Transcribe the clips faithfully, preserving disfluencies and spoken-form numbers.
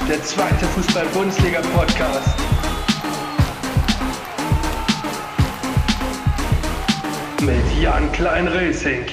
der zweite Fußball-Bundesliga-Podcast. Mit Jan Klein-Racing.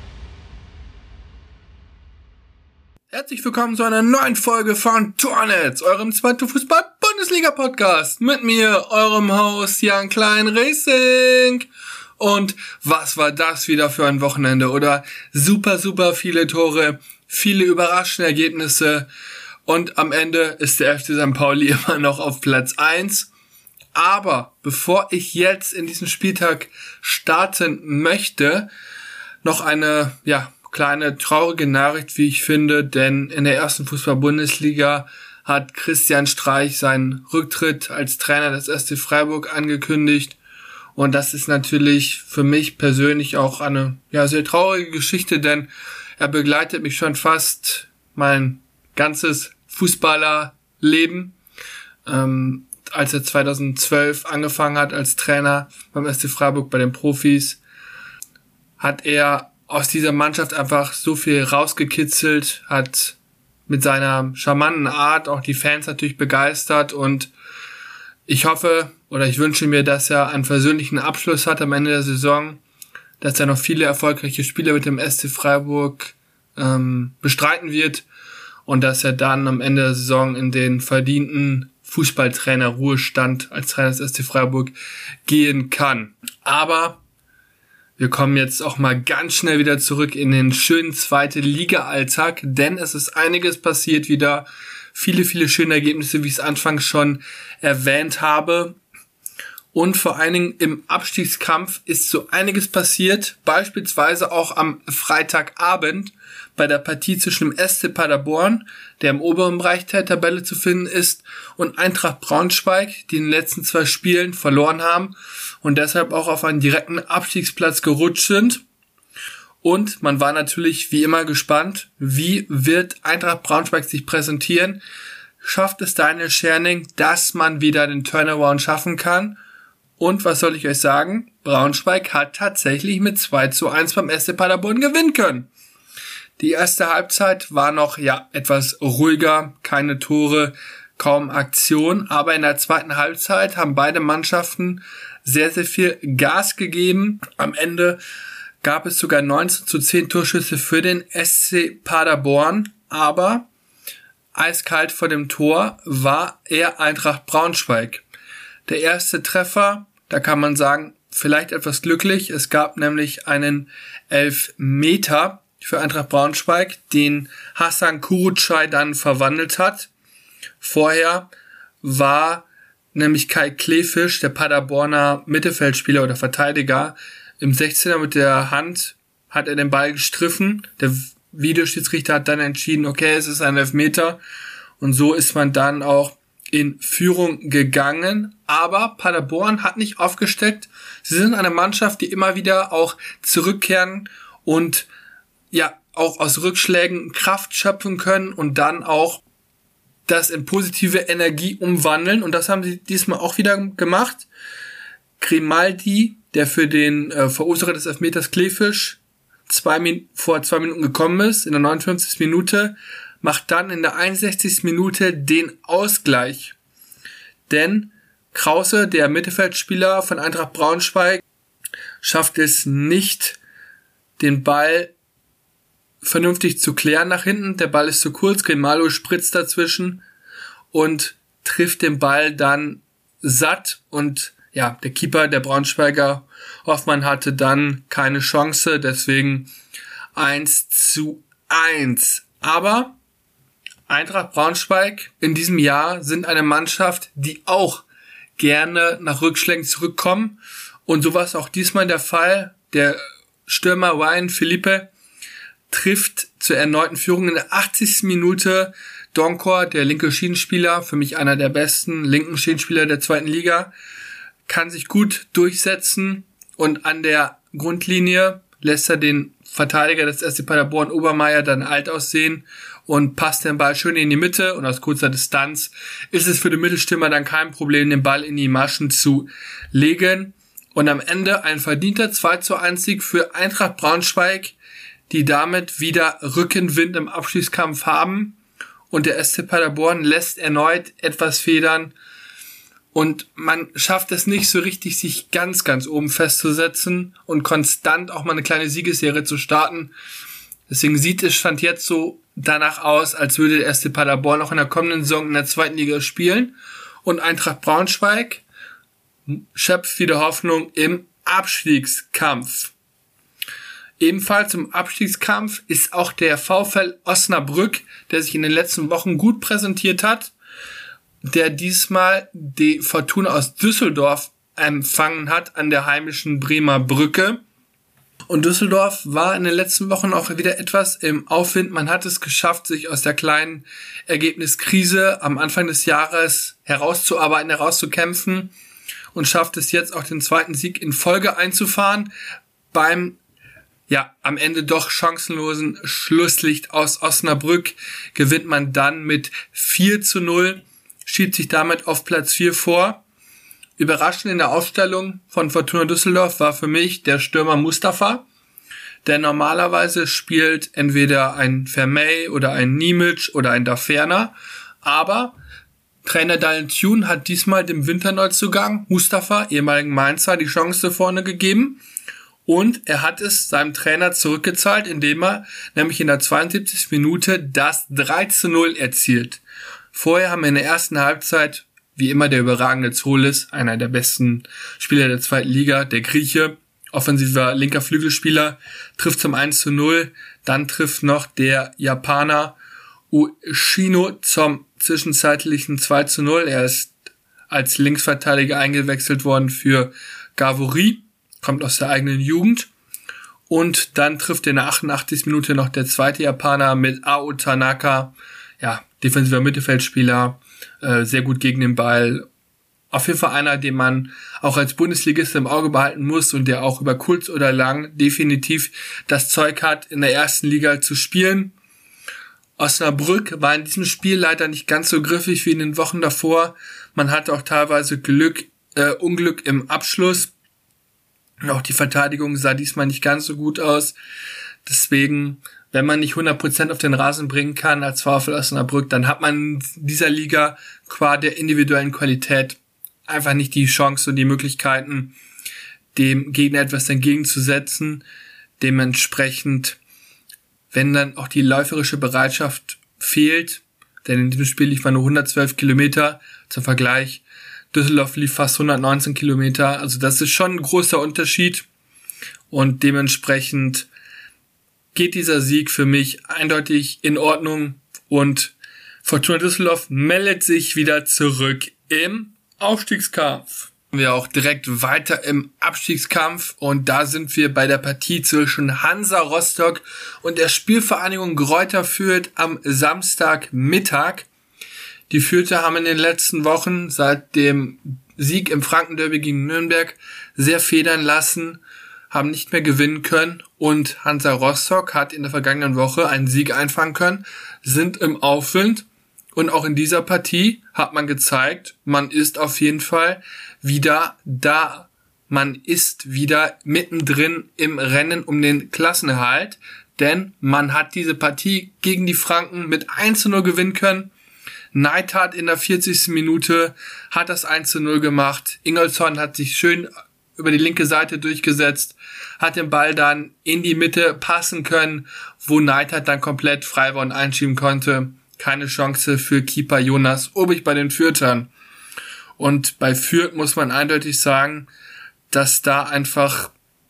Herzlich willkommen zu einer neuen Folge von Tornetz, eurem zweiten Fußball-Bundesliga-Podcast. Mit mir, eurem Host Jan Klein-Racing. Und was war das wieder für ein Wochenende, oder? Super, super viele Tore, viele überraschende Ergebnisse. Und am Ende ist der F C Sankt Pauli immer noch auf Platz eins. Aber bevor ich jetzt in diesen Spieltag starten möchte, noch eine, ja, kleine traurige Nachricht, wie ich finde, denn in der ersten Fußball-Bundesliga hat Christian Streich seinen Rücktritt als Trainer des S C Freiburg angekündigt. Und das ist natürlich für mich persönlich auch eine, ja, sehr traurige Geschichte, denn er begleitet mich schon fast mein ganzes Fußballerleben. Ähm, als er zweitausendzwölf angefangen hat als Trainer beim S C Freiburg bei den Profis, hat er aus dieser Mannschaft einfach so viel rausgekitzelt, hat mit seiner charmanten Art auch die Fans natürlich begeistert, und ich hoffe oder ich wünsche mir, dass er einen versöhnlichen Abschluss hat am Ende der Saison, dass er noch viele erfolgreiche Spiele mit dem S C Freiburg ähm, bestreiten wird und dass er dann am Ende der Saison in den verdienten Fußballtrainer-Ruhestand als Trainer des S C Freiburg gehen kann. Aber wir kommen jetzt auch mal ganz schnell wieder zurück in den schönen zweite Liga-Alltag, denn es ist einiges passiert wieder. Viele, viele schöne Ergebnisse, wie ich es anfangs schon erwähnt habe. Und vor allen Dingen im Abstiegskampf ist so einiges passiert, beispielsweise auch am Freitagabend bei der Partie zwischen dem S C Paderborn, der im oberen Bereich der Tabelle zu finden ist, und Eintracht Braunschweig, die in den letzten zwei Spielen verloren haben und deshalb auch auf einen direkten Abstiegsplatz gerutscht sind. Und man war natürlich wie immer gespannt, wie wird Eintracht Braunschweig sich präsentieren? Schafft es Daniel Scherning, dass man wieder den Turnaround schaffen kann? Und was soll ich euch sagen? Braunschweig hat tatsächlich mit zwei zu eins beim S C Paderborn gewinnen können. Die erste Halbzeit war noch, ja, etwas ruhiger, keine Tore, kaum Aktion, aber in der zweiten Halbzeit haben beide Mannschaften sehr, sehr viel Gas gegeben. Am Ende gab es sogar neunzehn zu zehn Torschüsse für den S C Paderborn, aber eiskalt vor dem Tor war eher Eintracht Braunschweig. Der erste Treffer, da kann man sagen, vielleicht etwas glücklich. Es gab nämlich einen Elfmeter für Eintracht Braunschweig, den Hasan Kurucay dann verwandelt hat. Vorher war nämlich Kai Kleefisch, der Paderborner Mittelfeldspieler oder Verteidiger, im sechzehner mit der Hand hat er den Ball gestriffen. Der Videoschiedsrichter hat dann entschieden, okay, es ist ein Elfmeter. Und so ist man dann auch in Führung gegangen. Aber Paderborn hat nicht aufgesteckt. Sie sind eine Mannschaft, die immer wieder auch zurückkehren und ja auch aus Rückschlägen Kraft schöpfen können und dann auch das in positive Energie umwandeln. Und das haben sie diesmal auch wieder gemacht. Grimaldi, der für den äh, Verursacher des Elfmeters Kleefisch zwei Min- vor zwei Minuten gekommen ist, in der neunundfünfzigsten Minute, macht dann in der einundsechzigsten Minute den Ausgleich. Denn Krause, der Mittelfeldspieler von Eintracht Braunschweig, schafft es nicht, den Ball vernünftig zu klären nach hinten. Der Ball ist zu kurz, Grimaldo spritzt dazwischen und trifft den Ball dann satt, und ja, der Keeper, der Braunschweiger Hoffmann, hatte dann keine Chance, deswegen eins zu eins. Aber Eintracht Braunschweig in diesem Jahr sind eine Mannschaft, die auch gerne nach Rückschlägen zurückkommen, und so war es auch diesmal der Fall. Der Stürmer Ryan Felipe trifft zur erneuten Führung in der achtzigsten Minute. Donkor, der linke Schienenspieler, für mich einer der besten linken Schienenspieler der zweiten Liga, kann sich gut durchsetzen, und an der Grundlinie lässt er den Verteidiger des S C Paderborn, Obermeier, dann alt aussehen und passt den Ball schön in die Mitte, und aus kurzer Distanz ist es für den Mittelstürmer dann kein Problem, den Ball in die Maschen zu legen. Und am Ende ein verdienter zwei zu eins Sieg für Eintracht Braunschweig, die damit wieder Rückenwind im Abstiegskampf haben und der S C Paderborn lässt erneut etwas federn und man schafft es nicht so richtig, sich ganz, ganz oben festzusetzen und konstant auch mal eine kleine Siegesserie zu starten. Deswegen sieht es Stand jetzt so danach aus, als würde der S C Paderborn auch in der kommenden Saison in der zweiten Liga spielen und Eintracht Braunschweig schöpft wieder Hoffnung im Abstiegskampf. Ebenfalls im Abstiegskampf ist auch der VfL Osnabrück, der sich in den letzten Wochen gut präsentiert hat, der diesmal die Fortuna aus Düsseldorf empfangen hat an der heimischen Bremer Brücke. Und Düsseldorf war in den letzten Wochen auch wieder etwas im Aufwind. Man hat es geschafft, sich aus der kleinen Ergebniskrise am Anfang des Jahres herauszuarbeiten, herauszukämpfen und schafft es jetzt auch den zweiten Sieg in Folge einzufahren beim ja, am Ende doch chancenlosen Schlusslicht aus Osnabrück gewinnt man dann mit vier zu null, schiebt sich damit auf Platz vier vor. Überraschend in der Aufstellung von Fortuna Düsseldorf war für mich der Stürmer Mustafa, der normalerweise spielt entweder ein Vermey oder ein Niemic oder ein Daferner, aber Trainer Daniel Thune hat diesmal dem Winterneuzugang Mustafa, ehemaligen Mainzer, die Chance vorne gegeben. Und er hat es seinem Trainer zurückgezahlt, indem er nämlich in der zweiundsiebzigsten Minute das drei zu null erzielt. Vorher haben wir in der ersten Halbzeit, wie immer, der überragende Zolis, einer der besten Spieler der zweiten Liga, der Grieche, offensiver linker Flügelspieler, trifft zum eins zu null. Dann trifft noch der Japaner Ushino zum zwischenzeitlichen zwei zu null. Er ist als Linksverteidiger eingewechselt worden für Gavori. Kommt aus der eigenen Jugend. Und dann trifft in der achtundachtzigsten Minute noch der zweite Japaner mit Ao Tanaka. Ja, defensiver Mittelfeldspieler, äh, sehr gut gegen den Ball. Auf jeden Fall einer, den man auch als Bundesligist im Auge behalten muss und der auch über kurz oder lang definitiv das Zeug hat, in der ersten Liga zu spielen. Osnabrück war in diesem Spiel leider nicht ganz so griffig wie in den Wochen davor. Man hatte auch teilweise Glück, äh, Unglück im Abschluss. Auch die Verteidigung sah diesmal nicht ganz so gut aus. Deswegen, wenn man nicht hundert Prozent auf den Rasen bringen kann als VfL Osnabrück, dann hat man in dieser Liga qua der individuellen Qualität einfach nicht die Chance und die Möglichkeiten, dem Gegner etwas entgegenzusetzen. Dementsprechend, wenn dann auch die läuferische Bereitschaft fehlt, denn in diesem Spiel lief man nur hundertzwölf Kilometer zum Vergleich, Düsseldorf lief fast hundertneunzehn Kilometer, also das ist schon ein großer Unterschied und dementsprechend geht dieser Sieg für mich eindeutig in Ordnung und Fortuna Düsseldorf meldet sich wieder zurück im Aufstiegskampf. Wir auch direkt weiter im Abstiegskampf und da sind wir bei der Partie zwischen Hansa Rostock und der Spielvereinigung Greuther Fürth am Samstagmittag. Die Fürther haben in den letzten Wochen seit dem Sieg im Frankenderby gegen Nürnberg sehr federn lassen, haben nicht mehr gewinnen können und Hansa Rostock hat in der vergangenen Woche einen Sieg einfangen können, sind im Aufwind und auch in dieser Partie hat man gezeigt, man ist auf jeden Fall wieder da. Man ist wieder mittendrin im Rennen um den Klassenerhalt, denn man hat diese Partie gegen die Franken mit eins zu null gewinnen können. Neidhardt in der vierzigsten Minute hat das eins zu null gemacht. Ingolson hat sich schön über die linke Seite durchgesetzt, hat den Ball dann in die Mitte passen können, wo Neidhardt dann komplett frei war und einschieben konnte. Keine Chance für Keeper Jonas Obig bei den Fürthern. Und bei Fürth muss man eindeutig sagen, dass da einfach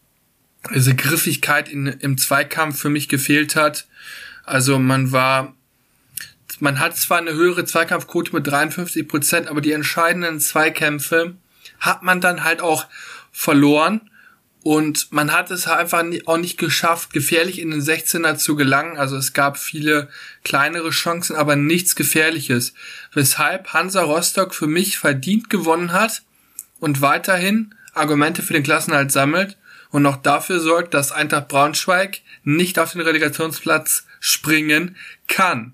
diese Griffigkeit in, im Zweikampf für mich gefehlt hat. Also man war Man hat zwar eine höhere Zweikampfquote mit dreiundfünfzig Prozent, aber die entscheidenden Zweikämpfe hat man dann halt auch verloren und man hat es einfach auch nicht geschafft, gefährlich in den sechzehner zu gelangen. Also es gab viele kleinere Chancen, aber nichts Gefährliches, weshalb Hansa Rostock für mich verdient gewonnen hat und weiterhin Argumente für den Klassenerhalt sammelt und auch dafür sorgt, dass Eintracht Braunschweig nicht auf den Relegationsplatz springen kann.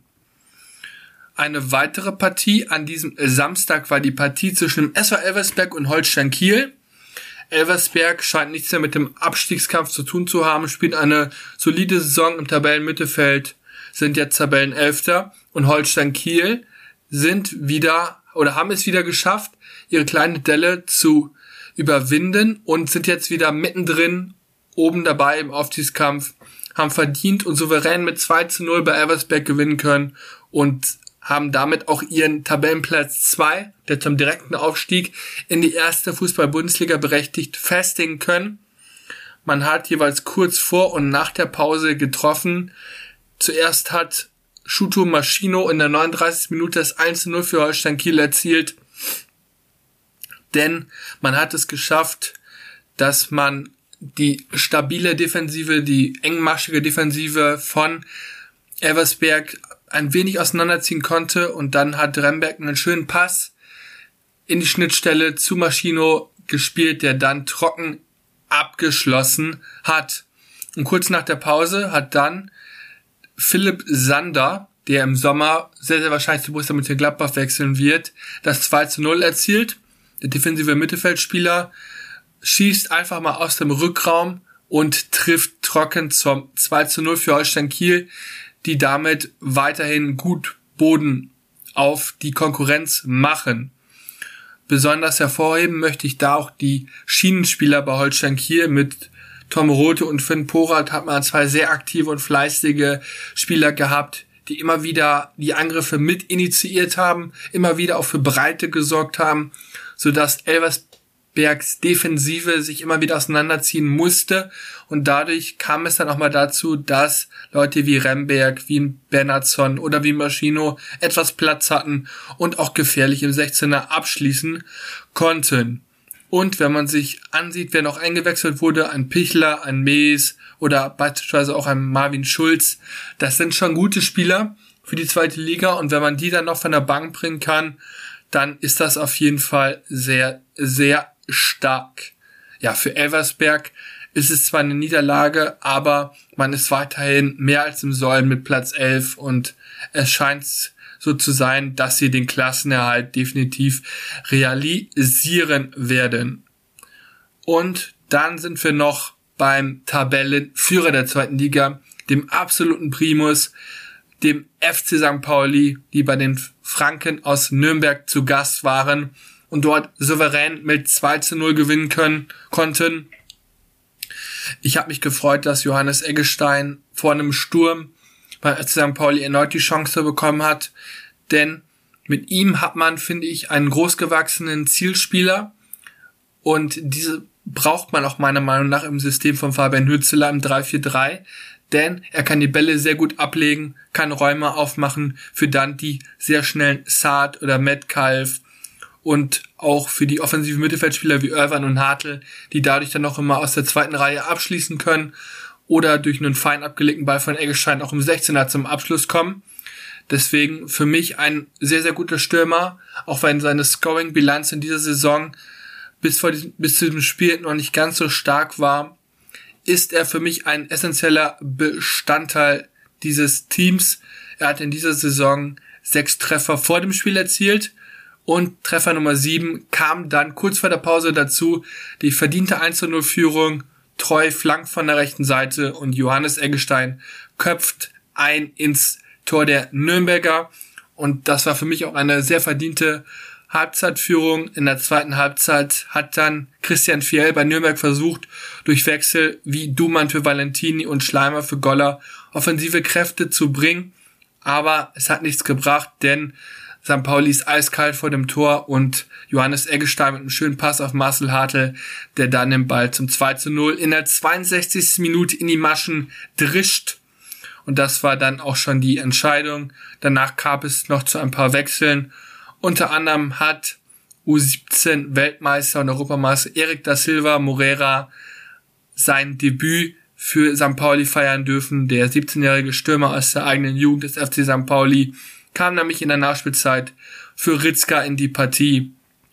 Eine weitere Partie an diesem Samstag war die Partie zwischen dem S V Elversberg und Holstein Kiel. Elversberg scheint nichts mehr mit dem Abstiegskampf zu tun zu haben, spielt eine solide Saison im Tabellenmittelfeld, sind jetzt Tabellenelfter und Holstein Kiel sind wieder oder haben es wieder geschafft, ihre kleine Delle zu überwinden und sind jetzt wieder mittendrin, oben dabei im Aufstiegskampf, haben verdient und souverän mit zwei zu null bei Elversberg gewinnen können und haben damit auch ihren Tabellenplatz zwei, der zum direkten Aufstieg in die erste Fußball-Bundesliga berechtigt, festigen können. Man hat jeweils kurz vor und nach der Pause getroffen. Zuerst hat Shuto Maschino in der neununddreißigsten Minute das eins zu null für Holstein Kiel erzielt. Denn man hat es geschafft, dass man die stabile Defensive, die engmaschige Defensive von Elversberg ein wenig auseinanderziehen konnte und dann hat Remberg einen schönen Pass in die Schnittstelle zu Maschino gespielt, der dann trocken abgeschlossen hat. Und kurz nach der Pause hat dann Philipp Sander, der im Sommer sehr, sehr wahrscheinlich zu Borussia Mönchengladbach wechseln wird, das zwei zu null erzielt. Der defensive Mittelfeldspieler schießt einfach mal aus dem Rückraum und trifft trocken zum zwei zu null für Holstein Kiel, die damit weiterhin gut Boden auf die Konkurrenz machen. Besonders hervorheben möchte ich da auch die Schienenspieler bei Holstein Kiel mit Tom Rothe und Finn Porat. Hat man zwei sehr aktive und fleißige Spieler gehabt, die immer wieder die Angriffe mit initiiert haben, immer wieder auch für Breite gesorgt haben, sodass Elversbergs Defensive sich immer wieder auseinanderziehen musste und dadurch kam es dann auch mal dazu, dass Leute wie Remberg, wie Bernhardsson oder wie Maschino etwas Platz hatten und auch gefährlich im sechzehner abschließen konnten. Und wenn man sich ansieht, wer noch eingewechselt wurde, ein Pichler, ein Mees oder beispielsweise auch ein Marvin Schulz, das sind schon gute Spieler für die zweite Liga und wenn man die dann noch von der Bank bringen kann, dann ist das auf jeden Fall sehr, sehr stark. Ja, für Elversberg ist es zwar eine Niederlage, aber man ist weiterhin mehr als im Soll mit Platz elf und es scheint so zu sein, dass sie den Klassenerhalt definitiv realisieren werden. Und dann sind wir noch beim Tabellenführer der zweiten Liga, dem absoluten Primus, dem F C Sankt Pauli, die bei den Franken aus Nürnberg zu Gast waren und dort souverän mit zwei zu null gewinnen können, konnten. Ich habe mich gefreut, dass Johannes Eggestein vor einem Sturm beim F C Sankt Pauli erneut die Chance bekommen hat, denn mit ihm hat man, finde ich, einen großgewachsenen Zielspieler und diese braucht man auch meiner Meinung nach im System von Fabian Hützeler im drei vier drei, denn er kann die Bälle sehr gut ablegen, kann Räume aufmachen für dann die sehr schnellen Saad oder Metcalf und auch für die offensiven Mittelfeldspieler wie Irwan und Hartl, die dadurch dann auch immer aus der zweiten Reihe abschließen können oder durch einen fein abgelegten Ball von Eggestein auch im sechzehner zum Abschluss kommen. Deswegen für mich ein sehr, sehr guter Stürmer, auch wenn seine Scoring-Bilanz in dieser Saison bis vor diesem, bis zu diesem Spiel noch nicht ganz so stark war, ist er für mich ein essentieller Bestandteil dieses Teams. Er hat in dieser Saison sechs Treffer vor dem Spiel erzielt und Treffer Nummer sieben kam dann kurz vor der Pause dazu. Die verdiente eins zu null Führung, treu flankt von der rechten Seite und Johannes Eggestein köpft ein ins Tor der Nürnberger und das war für mich auch eine sehr verdiente Halbzeitführung. In der zweiten Halbzeit hat dann Christian Fiel bei Nürnberg versucht, durch Wechsel wie Dumann für Valentini und Schleimer für Goller offensive Kräfte zu bringen, aber es hat nichts gebracht, denn Sankt Pauli ist eiskalt vor dem Tor und Johannes Eggestein mit einem schönen Pass auf Marcel Hartl, der dann den Ball zum zwei zu null in der zweiundsechzigsten Minute in die Maschen drischt. Und das war dann auch schon die Entscheidung. Danach kam es noch zu ein paar Wechseln. Unter anderem hat U siebzehn Weltmeister und Europameister Eric da Silva Moreira sein Debüt für Sankt Pauli feiern dürfen. Der siebzehnjährige Stürmer aus der eigenen Jugend des F C Sankt Pauli kam nämlich in der Nachspielzeit für Ritzka in die Partie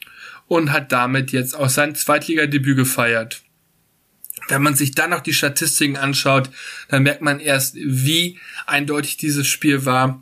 und hat damit jetzt auch sein Zweitligadebüt gefeiert. Wenn man sich dann noch die Statistiken anschaut, dann merkt man erst, wie eindeutig dieses Spiel war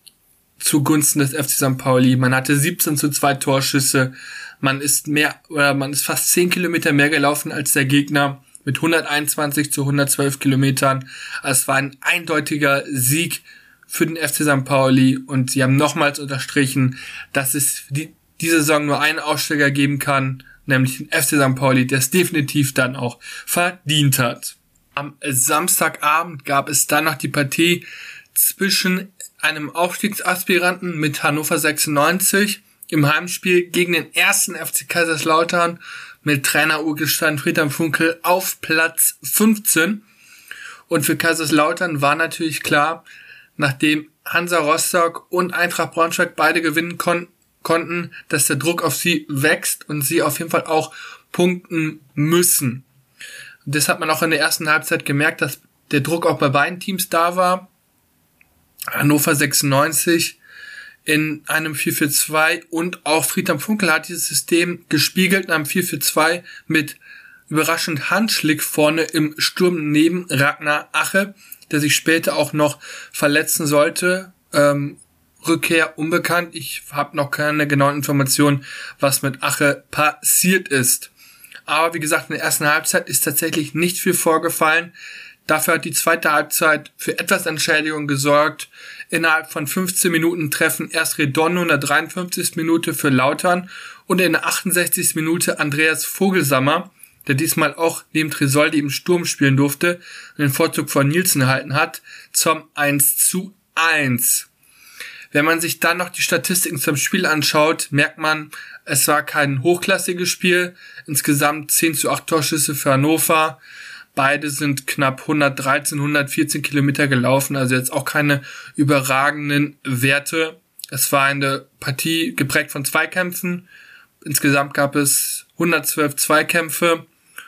zugunsten des F C Sankt Pauli. Man hatte siebzehn zu zwei Torschüsse, man ist mehr oder man ist fast zehn Kilometer mehr gelaufen als der Gegner mit hunderteinundzwanzig zu hundertzwölf Kilometern. Es war ein eindeutiger Sieg für den F C Sankt Pauli und sie haben nochmals unterstrichen, dass es die, diese Saison nur einen Aufsteiger geben kann, nämlich den F C Sankt Pauli, der es definitiv dann auch verdient hat. Am Samstagabend gab es dann noch die Partie zwischen einem Aufstiegsaspiranten mit Hannover sechsundneunzig im Heimspiel gegen den ersten F C Kaiserslautern mit Trainer-Urgestein Friedhelm Funkel auf Platz fünfzehn. Und für Kaiserslautern war natürlich klar, nachdem Hansa Rostock und Eintracht Braunschweig beide gewinnen kon- konnten, dass der Druck auf sie wächst und sie auf jeden Fall auch punkten müssen. Das hat man auch in der ersten Halbzeit gemerkt, dass der Druck auch bei beiden Teams da war. Hannover sechsundneunzig in einem vier vier zwei und auch Friedhelm Funkel hat dieses System gespiegelt in einem vier vier zwei mit überraschend Handschlag vorne im Sturm neben Ragnar Ache, der sich später auch noch verletzen sollte. Ähm, Rückkehr unbekannt. Ich habe noch keine genauen Informationen, was mit Ache passiert ist. Aber wie gesagt, in der ersten Halbzeit ist tatsächlich nicht viel vorgefallen. Dafür hat die zweite Halbzeit für etwas Entschädigung gesorgt. Innerhalb von fünfzehn Minuten treffen erst Redondo in der dreiundfünfzigsten Minute für Lautern und in der achtundsechzigsten Minute Andreas Vogelsammer, der diesmal auch neben Tresoldi im Sturm spielen durfte und den Vorzug von Nielsen erhalten hat, zum eins zu eins. Wenn man sich dann noch die Statistiken zum Spiel anschaut, merkt man, es war kein hochklassiges Spiel. Insgesamt zehn zu acht Torschüsse für Hannover. Beide sind knapp hundertdreizehn, hundertvierzehn Kilometer gelaufen, also jetzt auch keine überragenden Werte. Es war eine Partie geprägt von Zweikämpfen. Insgesamt gab es hundertzwölf Zweikämpfe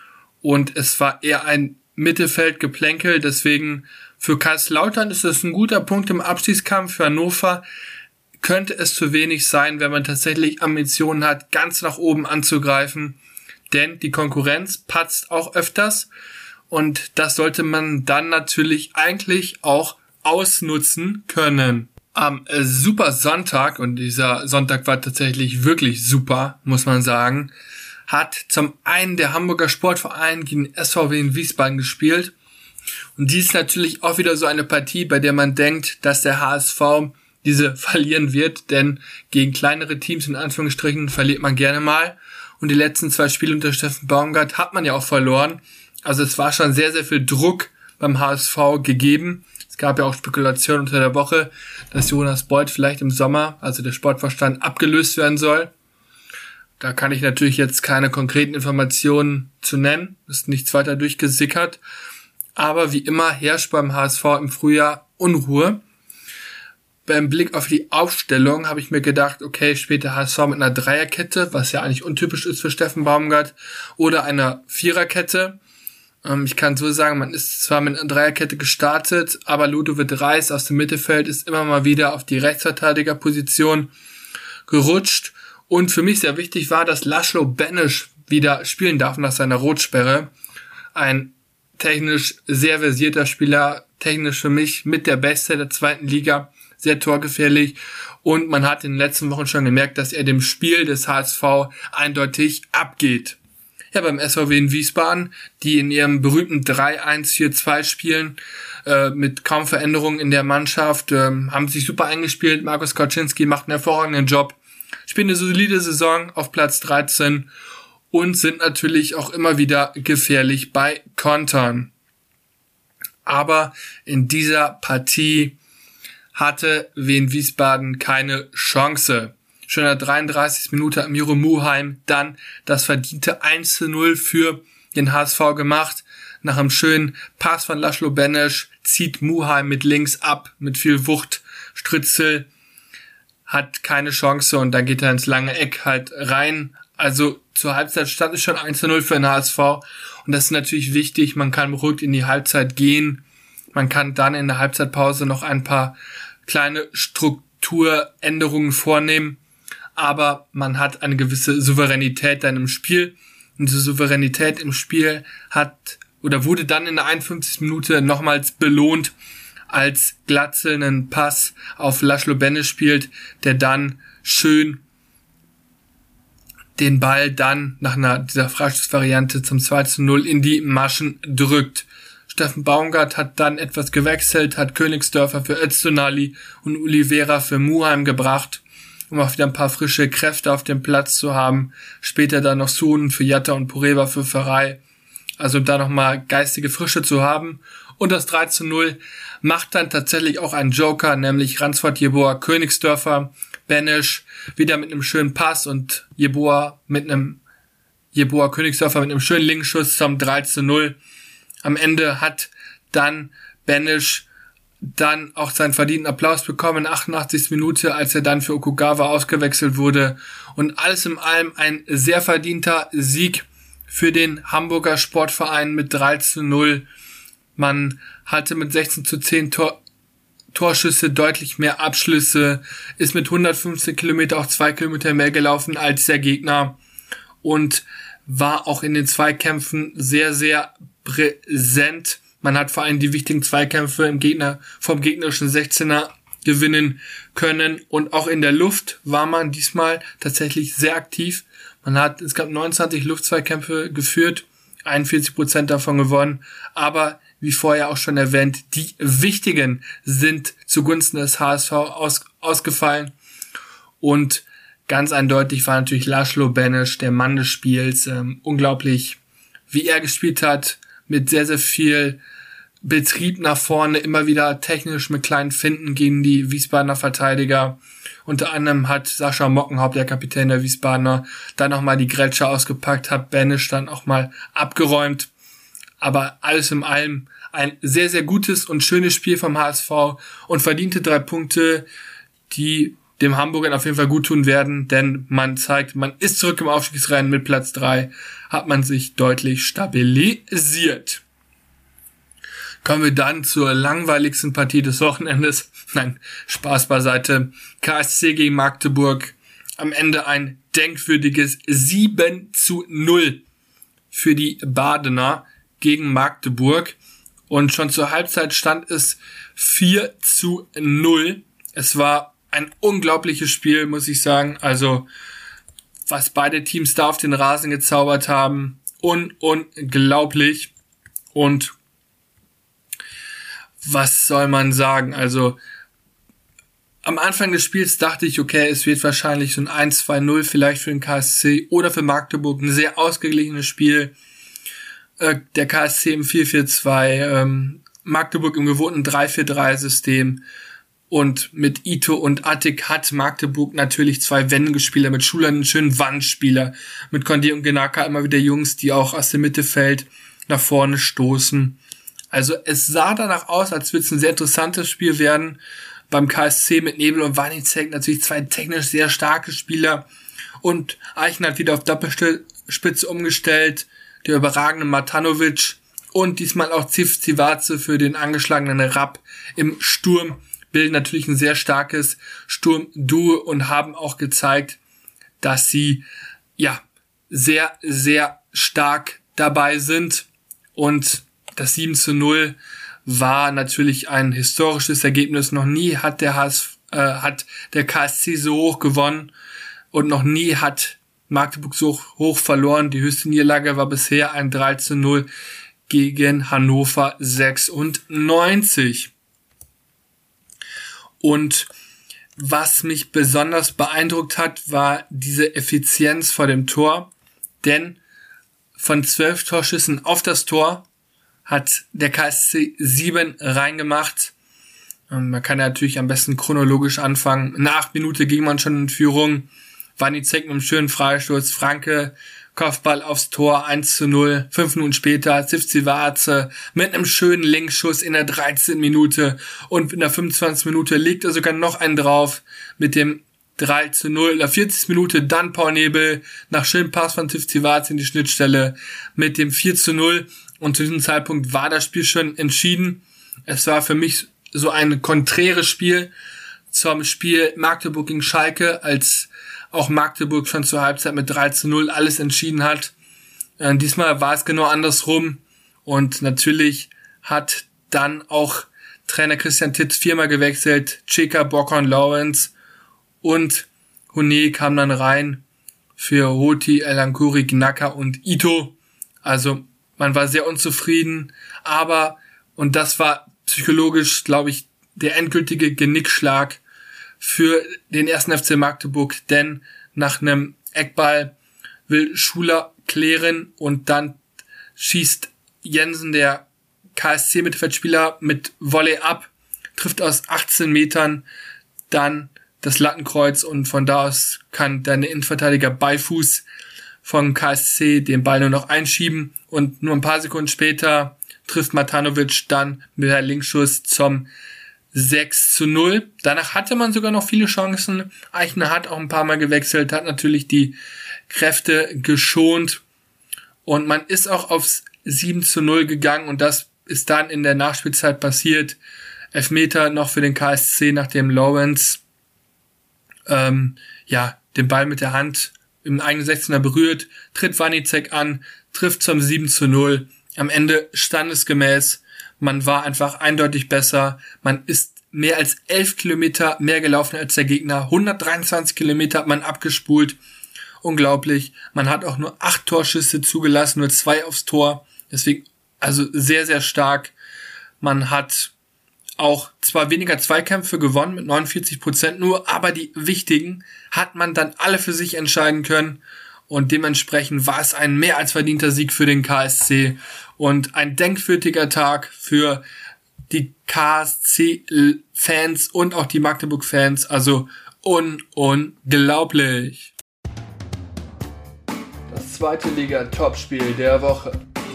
und es war eher ein Mittelfeldgeplänkel. Deswegen für Kaiserslautern ist es ein guter Punkt im Abstiegskampf. Für Hannover könnte es zu wenig sein, wenn man tatsächlich Ambitionen hat, ganz nach oben anzugreifen. Denn die Konkurrenz patzt auch öfters. Und das sollte man dann natürlich eigentlich auch ausnutzen können. Am äh, Super Sonntag, und dieser Sonntag war tatsächlich wirklich super, muss man sagen, hat zum einen der Hamburger Sportverein gegen S V W in Wiesbaden gespielt. Und dies ist natürlich auch wieder so eine Partie, bei der man denkt, dass der H S V diese verlieren wird, denn gegen kleinere Teams in Anführungsstrichen verliert man gerne mal. Und die letzten zwei Spiele unter Steffen Baumgart hat man ja auch verloren. Also es war schon sehr, sehr viel Druck beim H S V gegeben. Es gab ja auch Spekulationen unter der Woche, dass Jonas Beuth vielleicht im Sommer, also der Sportvorstand, abgelöst werden soll. Da kann ich natürlich jetzt keine konkreten Informationen zu nennen. Ist nichts weiter durchgesickert. Aber wie immer herrscht beim H S V im Frühjahr Unruhe. Beim Blick auf die Aufstellung habe ich mir gedacht, okay, später H S V mit einer Dreierkette, was ja eigentlich untypisch ist für Steffen Baumgart, oder einer Viererkette. Ich kann so sagen, man ist zwar mit einer Dreierkette gestartet, aber Ludovic Reis aus dem Mittelfeld ist immer mal wieder auf die Rechtsverteidigerposition gerutscht. Und für mich sehr wichtig war, dass Laszlo Benesch wieder spielen darf nach seiner Rotsperre. Ein technisch sehr versierter Spieler, technisch für mich mit der Beste der zweiten Liga, sehr torgefährlich. Und man hat in den letzten Wochen schon gemerkt, dass er dem Spiel des H S V eindeutig abgeht. Ja, beim S V W in Wiesbaden, die in ihrem berühmten drei eins vier zwei spielen, äh, mit kaum Veränderungen in der Mannschaft, äh, haben sich super eingespielt. Markus Kaczynski macht einen hervorragenden Job, spielen eine solide Saison auf Platz dreizehn und sind natürlich auch immer wieder gefährlich bei Kontern. Aber in dieser Partie hatte Wien Wiesbaden keine Chance. Schon in der dreiunddreißigsten Minute hat Miro Muheim dann das verdiente eins zu null für den H S V gemacht. Nach einem schönen Pass von Laszlo Benesch zieht Muheim mit links ab, mit viel Wucht. Stritzel hat keine Chance und dann geht er ins lange Eck halt rein. Also zur Halbzeit stand es schon eins zu null für den H S V und das ist natürlich wichtig. Man kann beruhigt in die Halbzeit gehen. Man kann dann in der Halbzeitpause noch ein paar kleine Strukturänderungen vornehmen. Aber man hat eine gewisse Souveränität dann im Spiel. Und diese Souveränität im Spiel hat oder wurde dann in der einundfünfzigsten Minute nochmals belohnt, als Glatzel einen Pass auf Laszlo Benesch spielt, der dann schön den Ball dann nach einer dieser Freistoßvariante zum zwei zu null in die Maschen drückt. Steffen Baumgart hat dann etwas gewechselt, hat Königsdörfer für Öztunali und Oliveira für Muheim gebracht, um auch wieder ein paar frische Kräfte auf dem Platz zu haben. Später dann noch Sohn für Jatta und Poreba für Ferrei. Also um da nochmal geistige Frische zu haben. Und das drei zu null macht dann tatsächlich auch ein Joker, nämlich Ransford Jeboa Königsdörfer, Benesch wieder mit einem schönen Pass und Jeboa mit einem Jeboa Königsdörfer mit einem schönen Linksschuss zum drei zu null. Am Ende hat dann Benesch dann auch seinen verdienten Applaus bekommen in achtundachtzigsten Minute, als er dann für Okugawa ausgewechselt wurde. Und alles in allem ein sehr verdienter Sieg für den Hamburger Sportverein mit drei zu null. Man hatte mit sechzehn zu zehn Tor- Torschüsse deutlich mehr Abschlüsse, ist mit hundertfünfzehn Kilometer auch zwei Kilometer mehr gelaufen als der Gegner und war auch in den Zweikämpfen sehr, sehr präsent. Man hat vor allem die wichtigen Zweikämpfe im Gegner, vom gegnerischen sechzehner gewinnen können und auch in der Luft war man diesmal tatsächlich sehr aktiv. Man hat insgesamt neunundzwanzig Luftzweikämpfe geführt, einundvierzig Prozent davon gewonnen, aber wie vorher auch schon erwähnt, die wichtigen sind zugunsten des H S V aus, ausgefallen und ganz eindeutig war natürlich Laszlo Benesch der Mann des Spiels. Ähm, unglaublich, wie er gespielt hat, mit sehr, sehr viel Betrieb nach vorne, immer wieder technisch mit kleinen Finten gegen die Wiesbadener Verteidiger. Unter anderem hat Sascha Mockenhaupt, der Kapitän der Wiesbadener, dann nochmal die Grätsche ausgepackt, hat Benesch dann auch mal abgeräumt. Aber alles in allem ein sehr, sehr gutes und schönes Spiel vom H S V und verdiente drei Punkte, die dem Hamburgern auf jeden Fall gut tun werden, denn man zeigt, man ist zurück im Aufstiegsrennen mit Platz drei, hat man sich deutlich stabilisiert. Kommen wir dann zur langweiligsten Partie des Wochenendes. Nein, Spaß beiseite. K S C gegen Magdeburg. Am Ende ein denkwürdiges sieben zu null für die Badener gegen Magdeburg. Und schon zur Halbzeit stand es vier zu null. Es war ein unglaubliches Spiel, muss ich sagen. Also, was beide Teams da auf den Rasen gezaubert haben, un- unglaublich. Und was soll man sagen? Also, am Anfang des Spiels dachte ich, okay, es wird wahrscheinlich so ein eins zwei null vielleicht für den K S C oder für Magdeburg. Ein sehr ausgeglichenes Spiel. Äh, der K S C im vier vier zwei, ähm, Magdeburg im gewohnten drei vier drei System. Und mit Ito und Attik hat Magdeburg natürlich zwei Wendespieler, mit Schuler einen schönen Wandspieler, mit Condé und Genaka immer wieder Jungs, die auch aus dem Mittelfeld nach vorne stoßen. Also es sah danach aus, als würde es ein sehr interessantes Spiel werden. Beim K S C mit Nebel und Wanizek natürlich zwei technisch sehr starke Spieler. Und Eichen hat wieder auf Doppelspitze umgestellt, der überragende Matanovic und diesmal auch Ziv Zivace für den angeschlagenen Rapp im Sturm. Bilden natürlich ein sehr starkes Sturmduo und haben auch gezeigt, dass sie ja sehr, sehr stark dabei sind. Und das sieben zu null war natürlich ein historisches Ergebnis. Noch nie hat der H S, äh, hat der K S C so hoch gewonnen und noch nie hat Magdeburg so hoch verloren. Die höchste Niederlage war bisher ein drei zu null gegen Hannover sechsundneunzig. Und was mich besonders beeindruckt hat, war diese Effizienz vor dem Tor. Denn von zwölf Torschüssen auf das Tor hat der K S C sieben reingemacht. Man kann ja natürlich am besten chronologisch anfangen. In der acht Minute ging man schon in Führung. Wanizek mit einem schönen Freistoß. Franke, Kopfball aufs Tor, eins zu null. Fünf Minuten später Ziv Zivace mit einem schönen Linkschuss in der dreizehnten Minute. Und in der fünfundzwanzigsten Minute legt er sogar noch einen drauf mit dem drei zu null. In der vierzigsten Minute dann Paul Nebel nach schönem Pass von Ziv Zivace in die Schnittstelle mit dem vier zu null. Und zu diesem Zeitpunkt war das Spiel schon entschieden. Es war für mich so ein konträres Spiel zum Spiel Magdeburg gegen Schalke, als auch Magdeburg schon zur Halbzeit mit drei zu null alles entschieden hat. Äh, diesmal war es genau andersrum. Und natürlich hat dann auch Trainer Christian Titz viermal gewechselt. Cheka, Bockhorn, Lawrence und Hune kam dann rein für Hoti, Elankuri, Gnaka und Ito. Also man war sehr unzufrieden, aber, und das war psychologisch, glaube ich, der endgültige Genickschlag für den ersten F C Magdeburg, denn nach einem Eckball will Schuler klären und dann schießt Jensen, der K S C-Mittelfeldspieler, mit Volley ab, trifft aus achtzehn Metern dann das Lattenkreuz und von da aus kann dann der Innenverteidiger Beifuß vom K S C den Ball nur noch einschieben und nur ein paar Sekunden später trifft Matanovic dann mit der Linksschuss zum sechs zu null. Danach hatte man sogar noch viele Chancen. Eichner hat auch ein paar Mal gewechselt, hat natürlich die Kräfte geschont und man ist auch aufs sieben zu null gegangen und das ist dann in der Nachspielzeit passiert. Elfmeter noch für den K S C, nachdem Lawrence ähm, ja den Ball mit der Hand im eigenen sechzehner berührt, tritt Wanizek an, trifft zum sieben zu null. Am Ende standesgemäß. Man war einfach eindeutig besser. Man ist mehr als elf Kilometer mehr gelaufen als der Gegner. hundertdreiundzwanzig Kilometer hat man abgespult. Unglaublich. Man hat auch nur acht Torschüsse zugelassen, nur zwei aufs Tor. Deswegen also sehr, sehr stark. Man hat auch zwar weniger Zweikämpfe gewonnen mit neunundvierzig Prozent nur, aber die wichtigen hat man dann alle für sich entscheiden können. Und dementsprechend war es ein mehr als verdienter Sieg für den K S C und ein denkwürdiger Tag für die K S C-Fans und auch die Magdeburg-Fans. Also un- unglaublich. Das zweite Liga-Topspiel der Woche.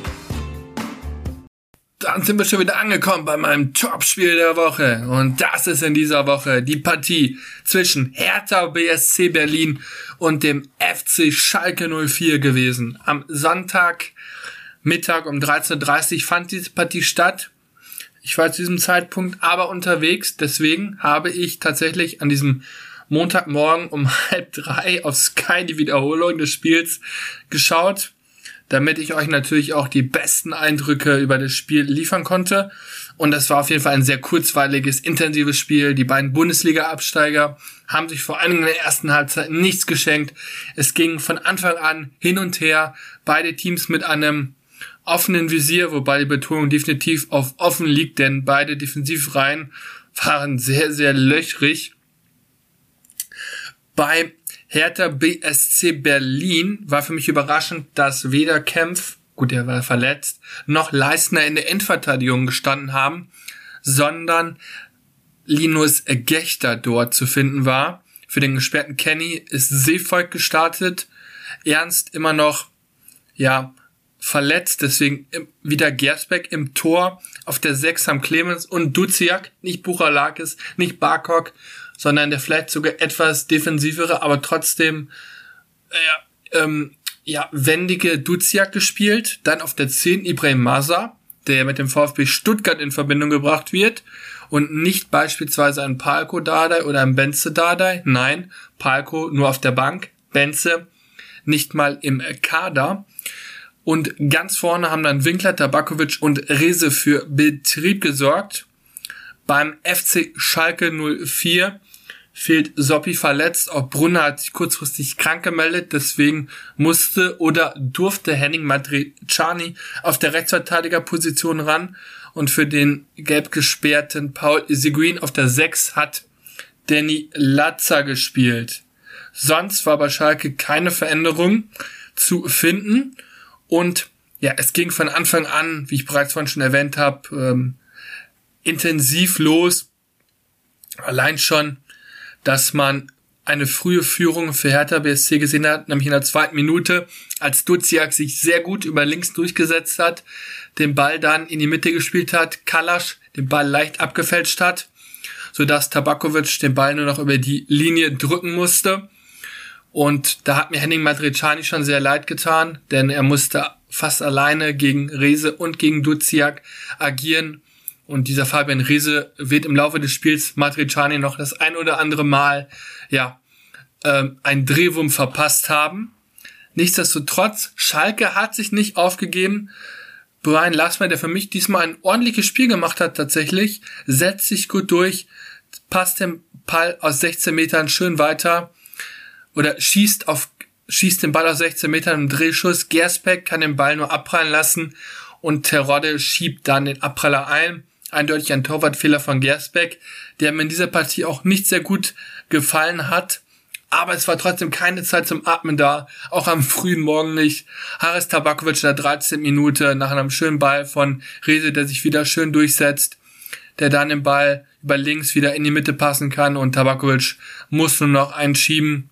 Dann sind wir schon wieder angekommen bei meinem Topspiel der Woche. Und das ist in dieser Woche die Partie zwischen Hertha B S C Berlin und dem F C Schalke null vier gewesen. Am Sonntagmittag um dreizehn Uhr dreißig fand diese Partie statt. Ich war zu diesem Zeitpunkt aber unterwegs. Deswegen habe ich tatsächlich an diesem Montagmorgen um halb drei auf Sky die Wiederholung des Spiels geschaut, damit ich euch natürlich auch die besten Eindrücke über das Spiel liefern konnte. Und das war auf jeden Fall ein sehr kurzweiliges, intensives Spiel. Die beiden Bundesliga-Absteiger haben sich vor allem in der ersten Halbzeit nichts geschenkt. Es ging von Anfang an hin und her. Beide Teams mit einem offenen Visier, wobei die Betonung definitiv auf offen liegt, denn beide Defensivreihen waren sehr, sehr löchrig. Bei Hertha B S C Berlin war für mich überraschend, dass weder Kempf, gut, der war verletzt, noch Leistner in der Endverteidigung gestanden haben, sondern Linus Gechter dort zu finden war. Für den gesperrten Kenny ist Seevolk gestartet, Ernst immer noch, ja, verletzt, deswegen wieder Gersbeck im Tor. Auf der sechs haben Clemens und Duziak, nicht Buchalakis, nicht Barkok, sondern der vielleicht sogar etwas defensivere, aber trotzdem äh, ähm, ja wendige Duziak gespielt. Dann auf der zehn Ibrahim Maza, der mit dem VfB Stuttgart in Verbindung gebracht wird und nicht beispielsweise ein Palko Dardai oder ein Benze Dardai. Nein, Palko nur auf der Bank, Benze nicht mal im Kader. Und ganz vorne haben dann Winkler, Tabakovic und Reze für Betrieb gesorgt. Beim F C Schalke null vier fehlt Soppi verletzt. Auch Brunner hat sich kurzfristig krank gemeldet. Deswegen musste oder durfte Henning Matriciani auf der Rechtsverteidigerposition ran. Und für den gelb gesperrten Paul Seguin auf der sechs hat Danny Latza gespielt. Sonst war bei Schalke keine Veränderung zu finden. Und ja, es ging von Anfang an, wie ich bereits vorhin schon erwähnt habe, ähm, intensiv los. Allein schon, dass man eine frühe Führung für Hertha B S C gesehen hat, nämlich in der zweiten Minute, als Duziak sich sehr gut über links durchgesetzt hat, den Ball dann in die Mitte gespielt hat, Kalasch den Ball leicht abgefälscht hat, sodass Tabakovic den Ball nur noch über die Linie drücken musste. Und da hat mir Henning Matriciani schon sehr leid getan, denn er musste fast alleine gegen Reze und gegen Duziak agieren. Und dieser Fabian Reze wird im Laufe des Spiels Matriciani noch das ein oder andere Mal ja ähm, einen Drehwurm verpasst haben. Nichtsdestotrotz, Schalke hat sich nicht aufgegeben. Brian Lassmann, der für mich diesmal ein ordentliches Spiel gemacht hat tatsächlich, setzt sich gut durch, passt den Ball aus sechzehn Metern schön weiter oder schießt auf schießt den Ball aus sechzehn Metern im Drehschuss. Gersbeck kann den Ball nur abprallen lassen und Terodde schiebt dann den Abpraller ein. Eindeutig ein Torwartfehler von Gersbeck, der mir in dieser Partie auch nicht sehr gut gefallen hat. Aber es war trotzdem keine Zeit zum Atmen da, auch am frühen Morgen nicht. Haris Tabakovic in der dreizehnten Minute nach einem schönen Ball von Rehse, der sich wieder schön durchsetzt, der dann den Ball über links wieder in die Mitte passen kann und Tabakovic muss nur noch einschieben.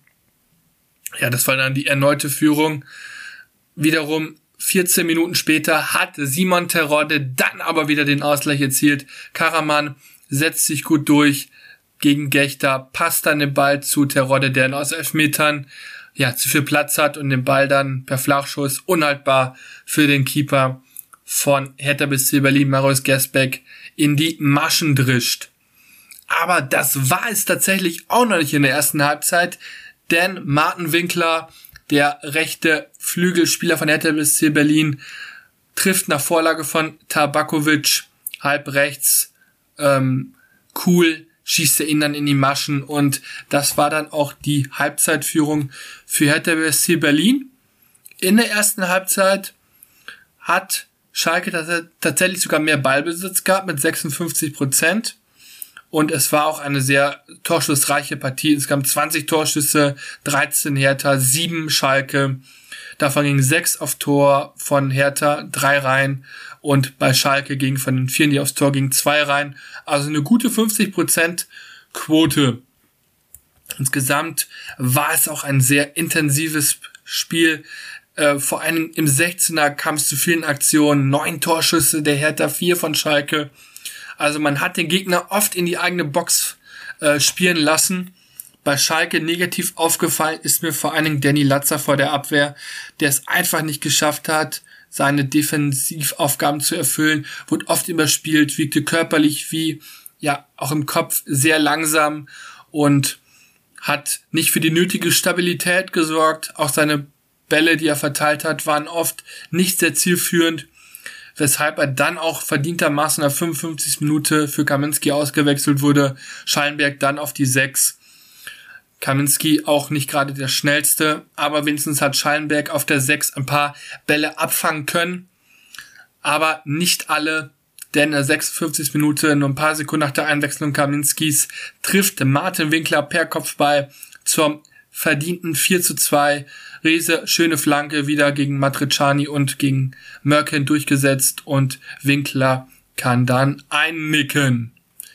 Ja, das war dann die erneute Führung. Wiederum vierzehn Minuten später hat Simon Terodde dann aber wieder den Ausgleich erzielt. Karaman setzt sich gut durch gegen Gechter, passt dann den Ball zu Terodde, der aus elf Metern ja zu viel Platz hat und den Ball dann per Flachschuss unhaltbar für den Keeper von Hertha B S C Berlin, Marius Gersbeck, in die Maschen drischt. Aber das war es tatsächlich auch noch nicht in der ersten Halbzeit, denn Martin Winkler, der rechte Flügelspieler von Hertha B S C Berlin, trifft nach Vorlage von Tabakovic halb rechts, ähm, cool, schießt er ihn dann in die Maschen und das war dann auch die Halbzeitführung für Hertha B S C Berlin. In der ersten Halbzeit hat Schalke tats- tatsächlich sogar mehr Ballbesitz gehabt mit sechsundfünfzig Prozent und es war auch eine sehr torschussreiche Partie. Insgesamt zwanzig Torschüsse, dreizehn Hertha, sieben Schalke. Davon gingen sechs auf Tor von Hertha, drei rein. Und bei Schalke gingen von den vier, die aufs Tor gingen, zwei rein. Also eine gute fünfzig Prozent Quote. Insgesamt war es auch ein sehr intensives Spiel. Äh, vor allem im sechzehner kam es zu vielen Aktionen. Neun Torschüsse der Hertha, vier von Schalke. Also man hat den Gegner oft in die eigene Box äh, spielen lassen. Bei Schalke negativ aufgefallen ist mir vor allen Dingen Danny Latzer vor der Abwehr, der es einfach nicht geschafft hat, seine Defensivaufgaben zu erfüllen, wurde oft überspielt, wirkte körperlich wie, ja, auch im Kopf sehr langsam und hat nicht für die nötige Stabilität gesorgt. Auch seine Bälle, die er verteilt hat, waren oft nicht sehr zielführend, weshalb er dann auch verdientermaßen in der fünfundfünfzigsten Minute für Kaminski ausgewechselt wurde. Schallenberg dann auf die sechs. Kaminski auch nicht gerade der schnellste, aber wenigstens hat Schallenberg auf der sechs ein paar Bälle abfangen können, aber nicht alle, denn in der sechsundfünfzigsten Minute, nur ein paar Sekunden nach der Einwechslung Kaminskis, trifft Martin Winkler per Kopfball zum verdienten vier zu zwei. Rehse, schöne Flanke, wieder gegen Matriciani und gegen Mörken durchgesetzt und Winkler kann dann einnicken.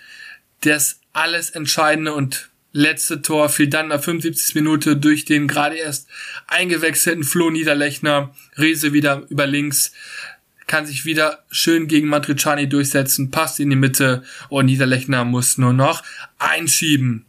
Das alles Entscheidende und letzte Tor fiel dann in der fünfundsiebzigsten Minute durch den gerade erst eingewechselten Flo Niederlechner. Rehse wieder über links, kann sich wieder schön gegen Matriciani durchsetzen, passt in die Mitte und Niederlechner muss nur noch einschieben.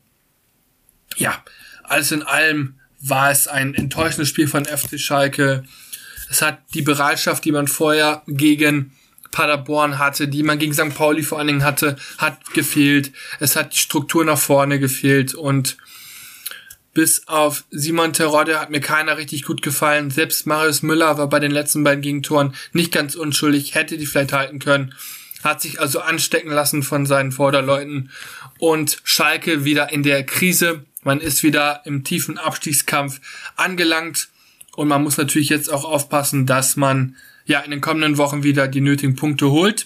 Ja, alles in allem war es ein enttäuschendes Spiel von F C Schalke. Es hat die Bereitschaft, die man vorher gegen Paderborn hatte, die man gegen Sankt Pauli vor allen Dingen hatte, hat gefehlt. Es hat die Struktur nach vorne gefehlt und bis auf Simon Terodde hat mir keiner richtig gut gefallen. Selbst Marius Müller war bei den letzten beiden Gegentoren nicht ganz unschuldig, hätte die vielleicht halten können, hat sich also anstecken lassen von seinen Vorderleuten und Schalke wieder in der Krise. Man ist wieder im tiefen Abstiegskampf angelangt und man muss natürlich jetzt auch aufpassen, dass man ja in den kommenden Wochen wieder die nötigen Punkte holt.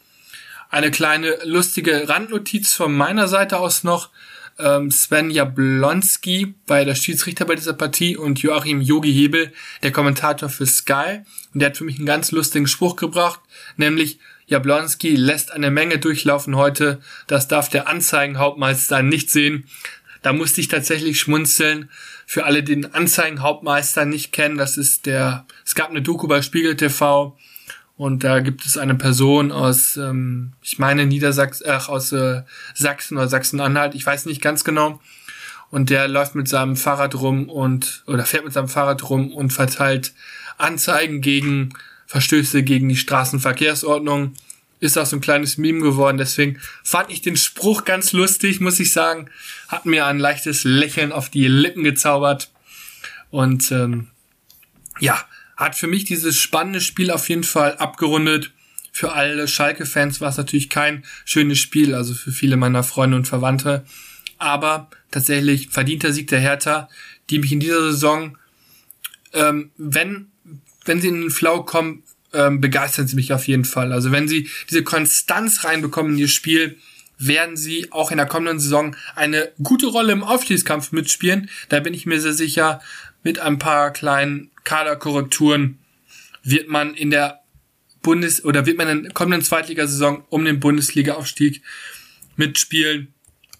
Eine kleine lustige Randnotiz von meiner Seite aus noch. Ähm, Sven Jablonski war der Schiedsrichter bei dieser Partie und Joachim Jogi Hebel, der Kommentator für Sky. Und der hat für mich einen ganz lustigen Spruch gebracht, nämlich Jablonski lässt eine Menge durchlaufen heute. Das darf der Anzeigenhauptmeister nicht sehen. Da musste ich tatsächlich schmunzeln. Für alle, die den Anzeigenhauptmeister nicht kennen, das ist der, es gab eine Doku bei Spiegel T V und da gibt es eine Person aus, ähm, ich meine Niedersachsen, ach, aus äh, Sachsen oder Sachsen-Anhalt, ich weiß nicht ganz genau. Und der läuft mit seinem Fahrrad rum und, oder fährt mit seinem Fahrrad rum und verteilt Anzeigen gegen Verstöße gegen die Straßenverkehrsordnung. Ist auch so ein kleines Meme geworden, deswegen fand ich den Spruch ganz lustig, muss ich sagen. Hat mir ein leichtes Lächeln auf die Lippen gezaubert. Und ähm, ja, hat für mich dieses spannende Spiel auf jeden Fall abgerundet. Für alle Schalke-Fans war es natürlich kein schönes Spiel, also für viele meiner Freunde und Verwandte. Aber tatsächlich verdienter Sieg der Hertha, die mich in dieser Saison ähm, wenn wenn sie in den Flow kommen, ähm, begeistern sie mich auf jeden Fall. Also wenn sie diese Konstanz reinbekommen in ihr Spiel, werden sie auch in der kommenden Saison eine gute Rolle im Aufstiegskampf mitspielen. Da bin ich mir sehr sicher, mit ein paar kleinen Kaderkorrekturen wird man in der Bundes- oder wird man in der kommenden Zweitligasaison um den Bundesliga-Aufstieg mitspielen.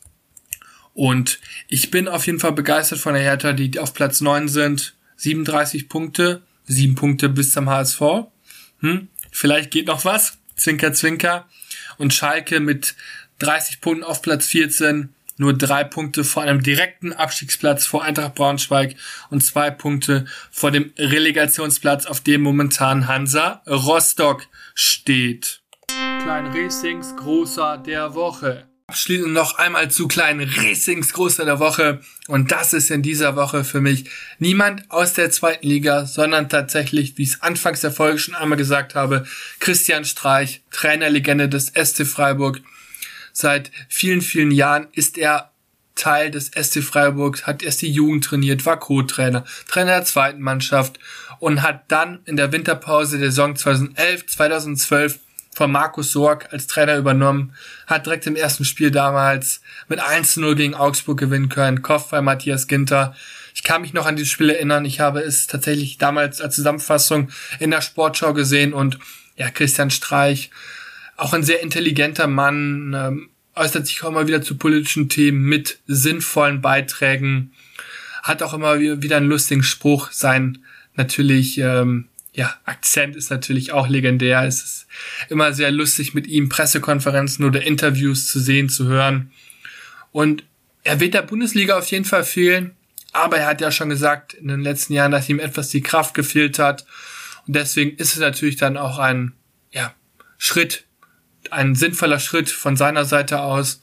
Und ich bin auf jeden Fall begeistert von der Hertha, die auf Platz neun sind. siebenunddreißig Punkte, sieben Punkte bis zum H S V. Hm? Vielleicht geht noch was. Zwinker, zwinker. Und Schalke mit dreißig Punkten auf Platz vierzehn, nur drei Punkte vor einem direkten Abstiegsplatz vor Eintracht Braunschweig und zwei Punkte vor dem Relegationsplatz, auf dem momentan Hansa Rostock steht. Klein Racings Großer der Woche. Abschließend noch einmal zu kleinen Racings Großer der Woche. Und das ist in dieser Woche für mich niemand aus der zweiten Liga, sondern tatsächlich, wie ich es anfangs der Folge schon einmal gesagt habe, Christian Streich, Trainerlegende des S C Freiburg. Seit vielen, vielen Jahren ist er Teil des S C Freiburg, hat erst die Jugend trainiert, war Co-Trainer, Trainer der zweiten Mannschaft und hat dann in der Winterpause der Saison zweitausendelf, zweitausendzwölf von Markus Sorg als Trainer übernommen, hat direkt im ersten Spiel damals mit eins zu null gegen Augsburg gewinnen können, Kopf bei Matthias Ginter. Ich kann mich noch an dieses Spiel erinnern, ich habe es tatsächlich damals als Zusammenfassung in der Sportschau gesehen und ja, Christian Streich, auch ein sehr intelligenter Mann, ähm, äußert sich auch immer wieder zu politischen Themen mit sinnvollen Beiträgen, hat auch immer wieder einen lustigen Spruch. Sein natürlich, ähm, ja, Akzent ist natürlich auch legendär. Es ist immer sehr lustig, mit ihm Pressekonferenzen oder Interviews zu sehen, zu hören. Und er wird der Bundesliga auf jeden Fall fehlen, aber er hat ja schon gesagt in den letzten Jahren, dass ihm etwas die Kraft gefehlt hat. Und deswegen ist es natürlich dann auch ein, ja, Schritt, ein sinnvoller Schritt von seiner Seite aus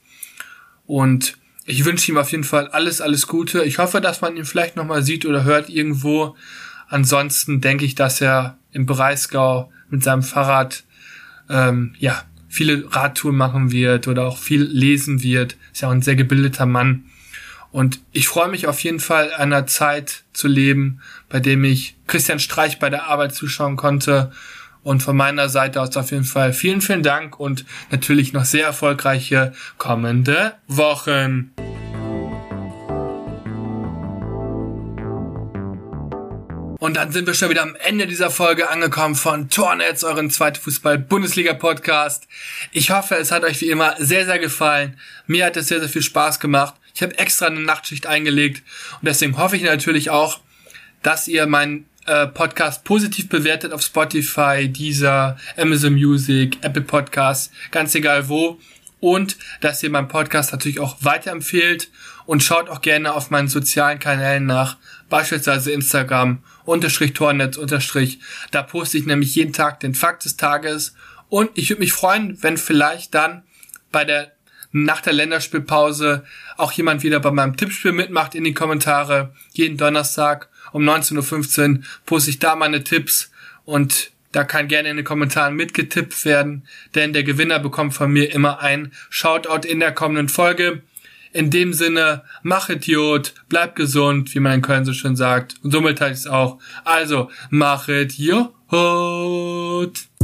und ich wünsche ihm auf jeden Fall alles, alles Gute. Ich hoffe, dass man ihn vielleicht nochmal sieht oder hört irgendwo. Ansonsten denke ich, dass er im Breisgau mit seinem Fahrrad ähm, ja viele Radtouren machen wird oder auch viel lesen wird. Ist ja auch ein sehr gebildeter Mann. Und ich freue mich auf jeden Fall, einer Zeit zu leben, bei dem ich Christian Streich bei der Arbeit zuschauen konnte. Und von meiner Seite aus auf jeden Fall vielen, vielen Dank und natürlich noch sehr erfolgreiche kommende Wochen. Und dann sind wir schon wieder am Ende dieser Folge angekommen von Tornetz, euren zweiten Fußball-Bundesliga-Podcast. Ich hoffe, es hat euch wie immer sehr, sehr gefallen. Mir hat es sehr, sehr viel Spaß gemacht. Ich habe extra eine Nachtschicht eingelegt und deswegen hoffe ich natürlich auch, dass ihr meinen Podcast positiv bewertet auf Spotify, Deezer, Amazon Music, Apple Podcasts, ganz egal wo. Und dass ihr meinen Podcast natürlich auch weiterempfehlt und schaut auch gerne auf meinen sozialen Kanälen nach, beispielsweise Instagram, unterstrich Tornetz, unterstrich. Da poste ich nämlich jeden Tag den Fakt des Tages und ich würde mich freuen, wenn vielleicht dann bei der nach der Länderspielpause auch jemand wieder bei meinem Tippspiel mitmacht in die Kommentare. Jeden Donnerstag um neunzehn Uhr fünfzehn poste ich da meine Tipps und da kann gerne in den Kommentaren mitgetippt werden, denn der Gewinner bekommt von mir immer ein Shoutout in der kommenden Folge. In dem Sinne, mach Idiot, bleib gesund, wie man in Köln so schön sagt und somit halt ich es auch. Also, mach Idiot.